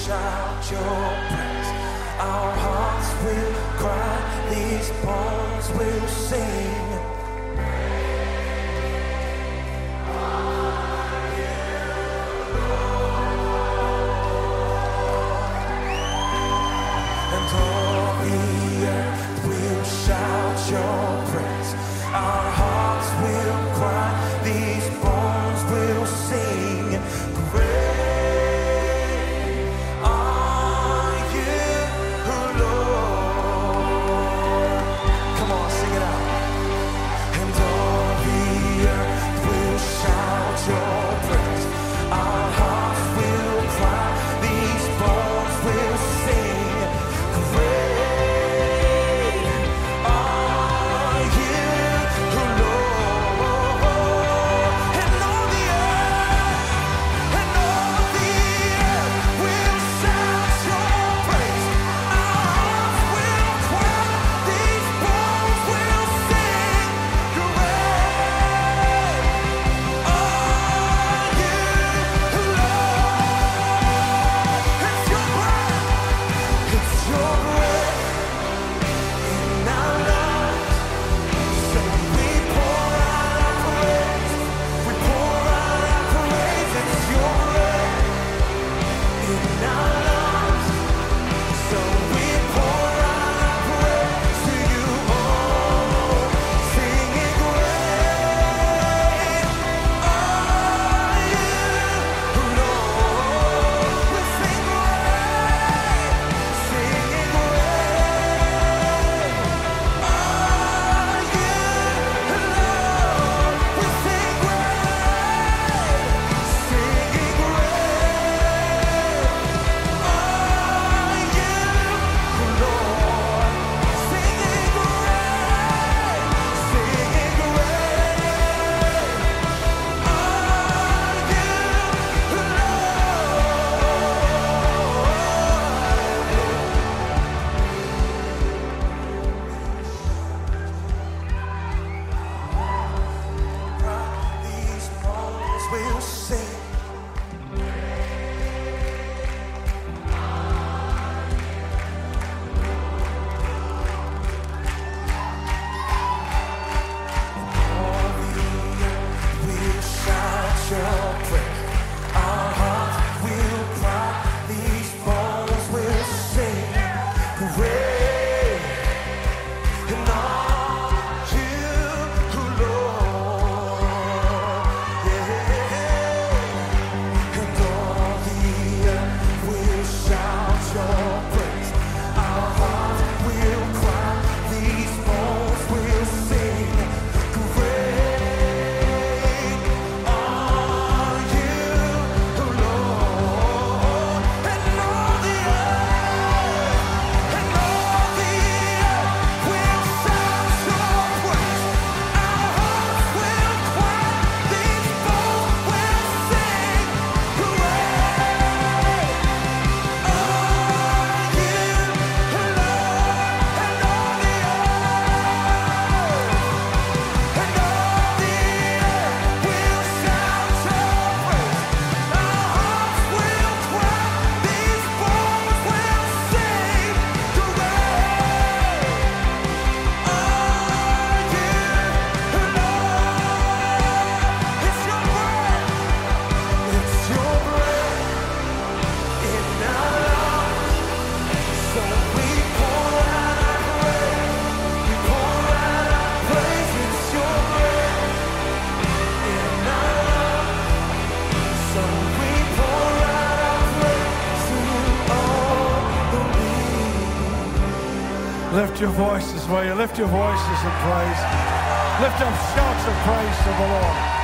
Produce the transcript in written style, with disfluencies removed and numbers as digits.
shout your praise. Our hearts will cry, these bones will sing. And all the earth will shout your praise. Our hearts will cry, these bones will sing. Great are you, Lord. Come on, sing it out. And all the earth will shout your praise. Our hearts will cry, these bones will sing. Great are you, Lord. And all the earth will shout your praise. Our hearts will cry, these bones will sing. Great are you, Lord. It's your breath. It's your breath in our lives. So we pour out our praise. We pour out our praise. It's your breath in our lives. So we pour out our praise to you, oh, singing great are you, Lord. We sing great, singing great are you, Lord. We sing great, singing these bones will sing. All the earth will shout your praise. Our hearts will cry, these bones will sing. Great and are you, Lord. Yeah. And all the earth will shout your praise. Our hearts will cry, these bones will sing. Great are you, Lord. And all the earth will shout your praise. Our hearts will cry, these bones will sing. Great are you, Lord. And all the earth will shout your praise. Our hearts will cry, these bones will sing. It's your breath. It's your breath in our lives. So we pour out our praise. We pour out our praise. It's your breath in our lives. So we pour out our praise to all the weak. Lift your voices, will you? Lift your voices in praise. Lift up shouts of praise to the Lord.